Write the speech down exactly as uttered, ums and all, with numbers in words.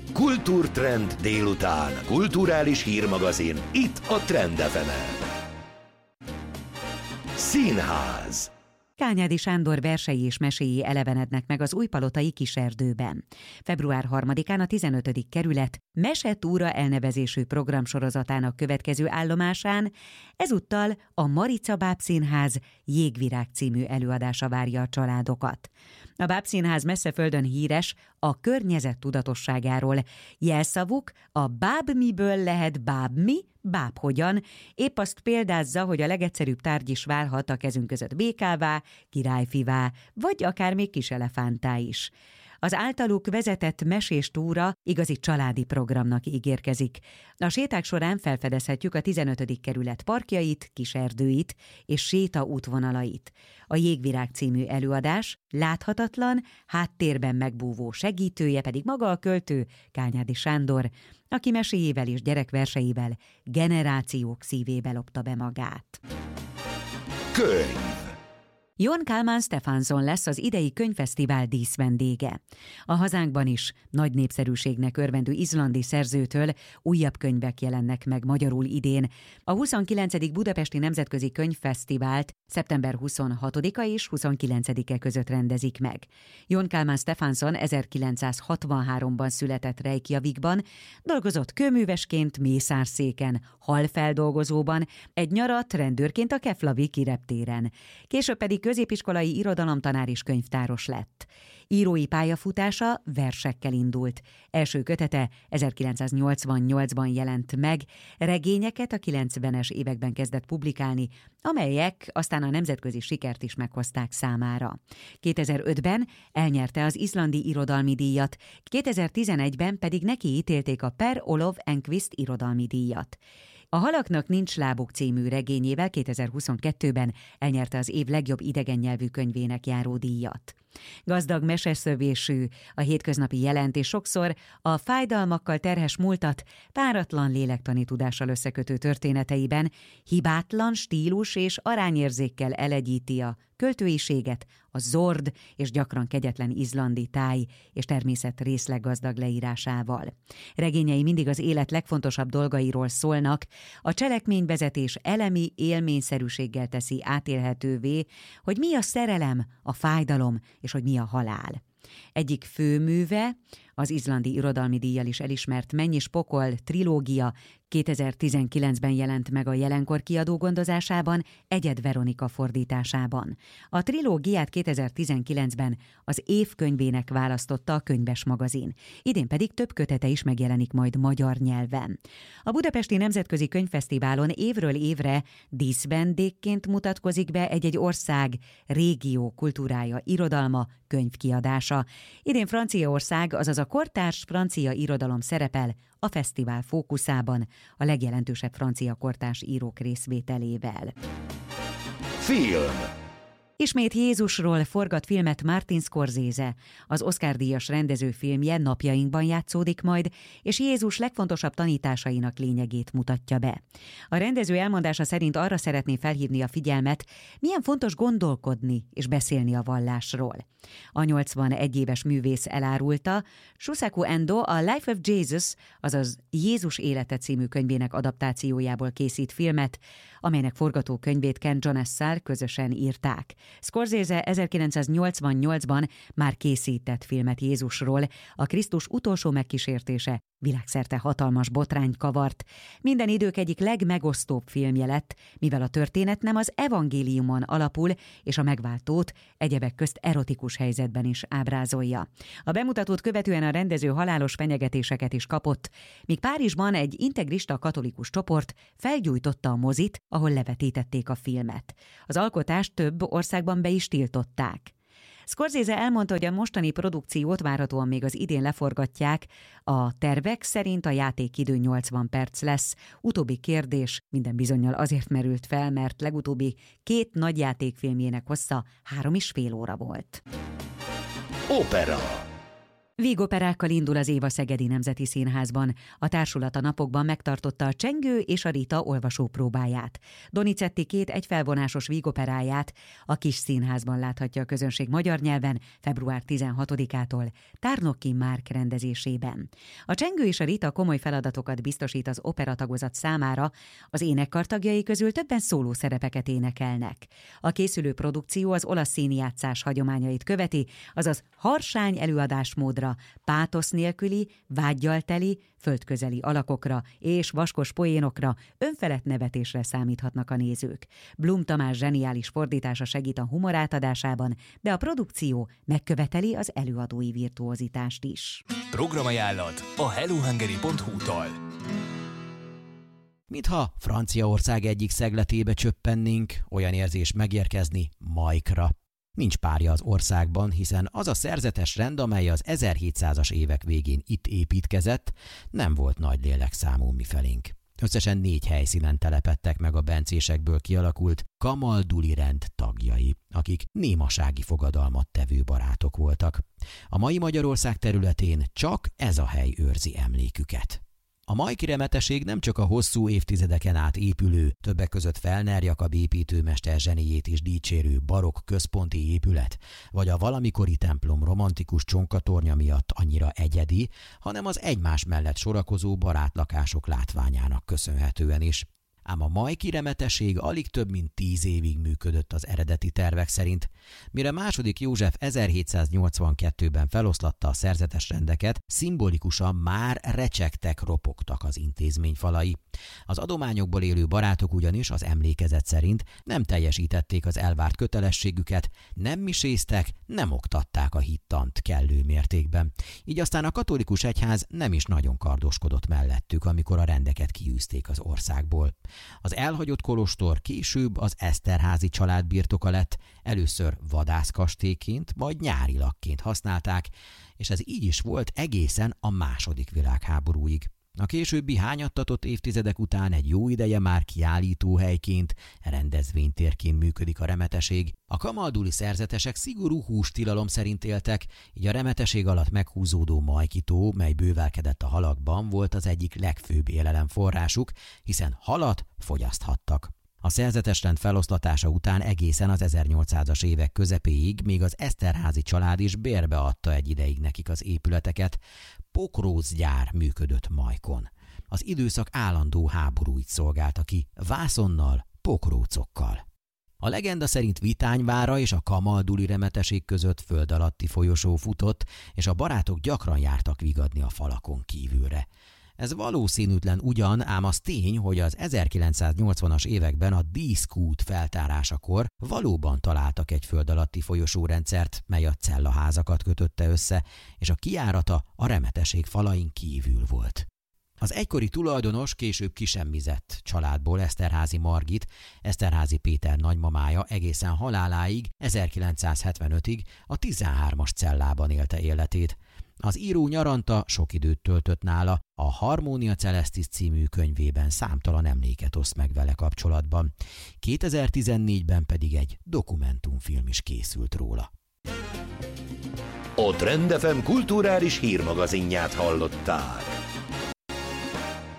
Kultúrtrend délután. Kulturális hírmagazin. Itt a Trend ef emen. Színház. Kányádi Sándor versei és meséi elevenednek meg az Újpalotai Kiserdőben. február harmadikán a tizenötödik kerület Mesetúra elnevezésű programsorozatának következő állomásán ezúttal a Marica Bábszínház Jégvirág című előadása várja a családokat. A Bábszínház messze földön híres a környezet tudatosságáról. Jelszavuk a báb miből lehet báb mi, báb hogyan, épp azt példázza, hogy a legegyszerűbb tárgy is válhat a kezünk között békává, királyfivá, vagy akár még kis elefántá is. Az általuk vezetett mesés túra igazi családi programnak ígérkezik. A séták során felfedezhetjük a tizenötödik kerület parkjait, kiserdőit és séta útvonalait. A Jégvirág című előadás láthatatlan, háttérben megbúvó segítője pedig maga a költő, Kányádi Sándor, aki meséjével és gyerekverseivel generációk szívébe lopta be magát. Könyv. Jon Kalman Stefánsson lesz az idei könyvfesztivál díszvendége. A hazánkban is nagy népszerűségnek örvendő izlandi szerzőtől újabb könyvek jelennek meg magyarul idén. A huszonkilencedik Budapesti Nemzetközi Könyvfesztivált szeptember huszonhatodika és huszonkilencedike között rendezik meg. Jon Kalman Stefánsson ezerkilencszázhatvanháromban született Reykjavikban, dolgozott kőművesként Mészárszéken, halfeldolgozóban, egy nyarat rendőrként a Keflaviki reptéren. Később pedig középiskolai irodalomtanár és könyvtáros lett. Írói pályafutása versekkel indult. Első kötete ezerkilencszáznyolcvannyolcban jelent meg, regényeket a kilencvenes években kezdett publikálni, amelyek aztán a nemzetközi sikert is meghozták számára. kétezer-ötben elnyerte az izlandi irodalmi díjat, kétezer-tizenegyben pedig neki ítélték a Per Olof Enquist irodalmi díjat. A Halaknak nincs lábuk című regényével kétezer-huszonkettőben elnyerte az év legjobb idegen nyelvű könyvének járó díjat. Gazdag meseszövésű, a hétköznapi jelent és sokszor a fájdalmakkal terhes múltat páratlan lélektani tudással összekötő történeteiben hibátlan stílus és arányérzékkel elegyíti a költőiséget, a zord és gyakran kegyetlen izlandi táj és természet részleggazdag leírásával. Regényei mindig az élet legfontosabb dolgairól szólnak, a cselekményvezetés elemi élményszerűséggel teszi átélhetővé, hogy mi a szerelem, a fájdalom és hogy mi a halál. Egyik főműve, az izlandi irodalmi díjjal is elismert Menny és pokol trilógia kétezer-tizenkilencben jelent meg a Jelenkor kiadó gondozásában, Egyed Veronika fordításában. A trilógiát kétezer-tizenkilencben az év könyvének választotta a Könyves magazin. Idén pedig több kötete is megjelenik majd magyar nyelven. A Budapesti Nemzetközi Könyvfesztiválon évről évre díszvendégként mutatkozik be egy-egy ország, régió kultúrája, irodalma, könyvkiadása. Idén Franciaország, azaz a kortárs francia irodalom szerepel a fesztivál fókuszában, a legjelentősebb francia kortárs írók részvételével. Film. Ismét Jézusról forgat filmet Martin Scorsese. Az Oscar-díjas rendező filmje napjainkban játszódik majd, és Jézus legfontosabb tanításainak lényegét mutatja be. A rendező elmondása szerint arra szeretné felhívni a figyelmet, milyen fontos gondolkodni és beszélni a vallásról. A nyolcvanegy éves művész elárulta, Shusaku Endo a Life of Jesus, azaz Jézus élete című könyvének adaptációjából készít filmet, amelynek forgatókönyvét Ken Jonasszal közösen írták. Scorsese ezerkilencszáznyolcvannyolcban már készített filmet Jézusról, a Krisztus utolsó megkísértése világszerte hatalmas botrányt kavart. Minden idők egyik legmegosztóbb filmje lett, mivel a történet nem az evangéliumon alapul, és a megváltót egyebek közt erotikus helyzetben is ábrázolja. A bemutatót követően a rendező halálos fenyegetéseket is kapott, míg Párizsban egy integrista katolikus csoport felgyújtotta a mozit, ahol levetítették a filmet. Az alkotást több országban be is tiltották. Scorsese elmondta, hogy a mostani produkciót várhatóan még az idén leforgatják. A tervek szerint a játékidő nyolcvan perc lesz. Utóbbi kérdés minden bizonnyal azért merült fel, mert legutóbbi két nagy játékfilmjének hossza három és fél óra volt. Opera. Vígoperákkal indul az év a Szegedi Nemzeti Színházban. A társulat a napokban megtartotta a Csengő és a Rita olvasópróbáját. Donizetti két egyfelvonásos vígoperáját a Kis Színházban láthatja a közönség magyar nyelven február tizenhatodikától Tárnoki Márk rendezésében. A Csengő és a Rita komoly feladatokat biztosít az operatagozat számára, az énekkar tagjai közül többen szóló szerepeket énekelnek. A készülő produkció az olasz színjátszás hagyományait követi, azaz harsány előadásmódra, pátosz nélküli, vággyal teli, földközeli alakokra és vaskos poénokra, önfelett nevetésre számíthatnak a nézők. Blum Tamás zseniális fordítása segít a humor átadásában, de a produkció megköveteli az előadói virtuózitást is. Programajánlat a hellohungary pont hu-tól. Mintha Franciaország egyik szegletébe csöppennénk, olyan érzés megérkezni Majkra. Nincs párja az országban, hiszen az a szerzetes rend, amely az ezerhétszázas évek végén itt építkezett, nem volt nagy lélekszámú mifelénk. Összesen négy helyszínen telepedtek meg a bencésekből kialakult kamalduli rend tagjai, akik némasági fogadalmat tevő barátok voltak. A mai Magyarország területén csak ez a hely őrzi emléküket. A majki remeteség nem csak a hosszú évtizedeken át épülő, többek között Felner Jakab építőmester zseniét is dicsérő barokk központi épület, vagy a valamikori templom romantikus csonkatornya miatt annyira egyedi, hanem az egymás mellett sorakozó barátlakások látványának köszönhetően is. Ám a majki remeteség alig több mint tíz évig működött az eredeti tervek szerint, mire második József ezerhétszáznyolcvankettőben feloszlatta a szerzetes rendeket, szimbolikusan már recsegtek, ropogtak az intézmény falai. Az adományokból élő barátok ugyanis az emlékezet szerint nem teljesítették az elvárt kötelességüket, nem miséztek, nem oktatták a hittant kellő mértékben. Így aztán a katolikus egyház nem is nagyon kardoskodott mellettük, amikor a rendeket kiűzték az országból. Az elhagyott kolostor később az Eszterházy család birtoka lett, először vadászkastélyként, majd nyárilakként használták, és ez így is volt egészen a második világháborúig. A későbbi hányattatott évtizedek után egy jó ideje már kiállítóhelyként, rendezvénytérként működik a remeteség. A kamalduli szerzetesek szigorú hústilalom szerint éltek, így a remeteség alatt meghúzódó majkitó, mely bővelkedett a halakban, volt az egyik legfőbb élelemforrásuk, hiszen halat fogyaszthattak. A szerzetes rend feloszlatása után egészen az ezernyolcszázas évek közepéig még az Eszterházy család is bérbe adta egy ideig nekik az épületeket. Pokrócgyár működött Majkon. Az időszak állandó háborúit szolgálta ki, vászonnal, pokrócokkal. A legenda szerint Vitányvára és a kamalduli remeteség között föld alatti folyosó futott, és a barátok gyakran jártak vigadni a falakon kívülre. Ez valószínűtlen ugyan, ám az tény, hogy az ezerkilencszáznyolcvanas években a díszkút feltárásakor valóban találtak egy föld alatti folyosórendszert, mely a cellaházakat kötötte össze, és a kijárata a remeteség falain kívül volt. Az egykori tulajdonos később kisemmizett családból Eszterházy Margit, Eszterházy Péter nagymamája egészen haláláig, ezerkilencszázhetvenötig a tizenhármas cellában élte életét. Az író nyaranta sok időt töltött nála, a Harmonia Celestis című könyvében számtalan emléket oszt meg vele kapcsolatban. kétezer-tizennégyben pedig egy dokumentumfilm is készült róla. A Trend ef em kulturális hírmagazinját hallották.